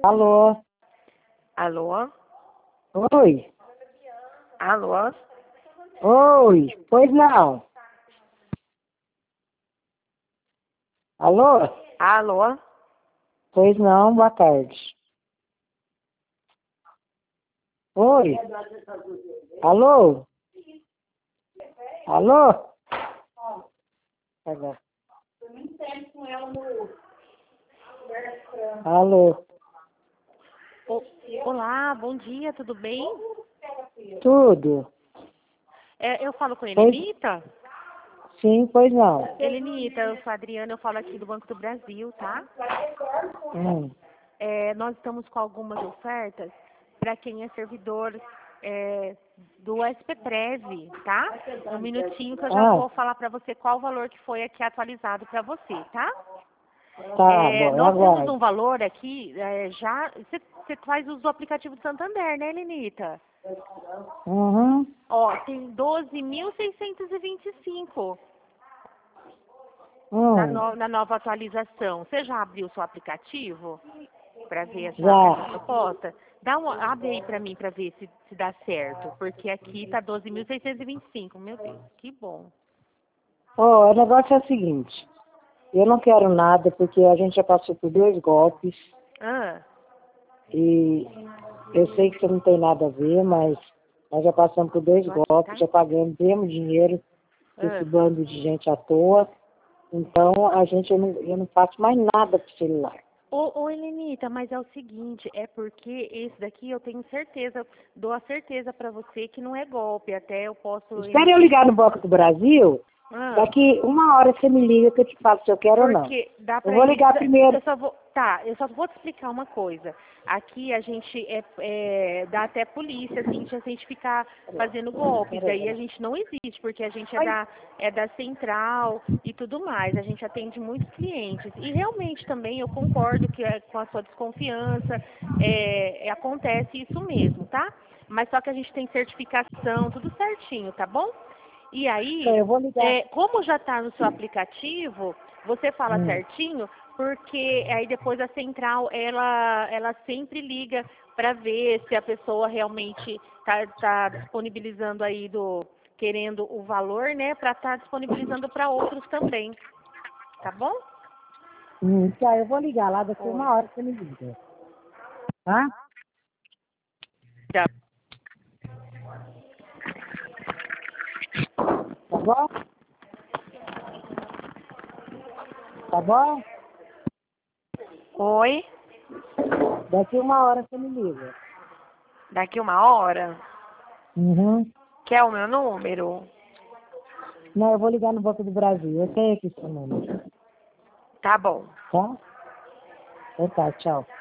Alô? Alô? Oi? Alô? Oi? Pois não? Alô? Alô? Pois não, boa tarde. Oi? Alô? Alô? Agora. Alô? Olá, bom dia, tudo bem? Tudo? Eu falo com a Pois, Helenita? sim, pois não. Helenita, eu sou a Adriana, eu falo aqui do Banco do Brasil, tá? Hum. Nós estamos com algumas ofertas para quem é servidor do SPPrev, tá? Um minutinho que eu já Ah, vou falar para você qual o valor que foi aqui atualizado para você, tá? tá bom, eu Nós temos um aguardo. valor aqui, já. Você faz uso do aplicativo do Santander, né, Helenita? Uhum. Ó, tem 12.625 Hum. na nova atualização. Você já abriu o seu aplicativo para ver essa Já. proposta? Abre aí para mim para ver se dá certo, porque aqui tá 12.625. Meu Deus, que bom. Ó, o negócio é o seguinte. Eu não quero nada porque a gente já passou por 2 golpes Ah, e eu sei que você não tem nada a ver, mas nós já passamos por 2 tô aqui, golpes, tá? já pagamos, demos dinheiro para esse Ah. bando de gente à toa. Então, eu não faço mais nada pro celular. Ô, Helenita, mas é o seguinte, é porque esse daqui eu tenho certeza, dou a certeza para você que não é golpe, até eu posso Espera eu emitir. ligar no Banco do Brasil, Ah. daqui 1 hora você me liga que eu te falo se eu quero ou não. Porque dá Eu para vou ir. ligar primeiro. Eu só vou te explicar uma coisa. Aqui a gente dá até polícia, assim, se a gente ficar fazendo golpes. Daí a gente não existe, porque a gente Oi? é da central e tudo mais. A gente atende muitos clientes. E realmente também eu concordo que com a sua desconfiança acontece isso mesmo, tá? Mas só que a gente tem certificação, tudo certinho, tá bom? E Então, aí, eu vou ligar. como já está no seu aplicativo, você fala Hum. certinho, porque aí depois a central, ela sempre liga para ver se a pessoa realmente tá disponibilizando aí querendo o valor, né, para estar disponibilizando para outros também, tá bom? Tá, eu vou ligar lá daqui Oi. 1 hora você me liga. Tá? Tá. Tá bom? Tá bom? Oi, Daqui 1 hora você me liga. daqui uma hora. Uhum. Quer o meu número? Não, eu vou ligar no Banco do Brasil. Eu tenho aqui seu número. Tá bom. Tá? Então tá, tchau.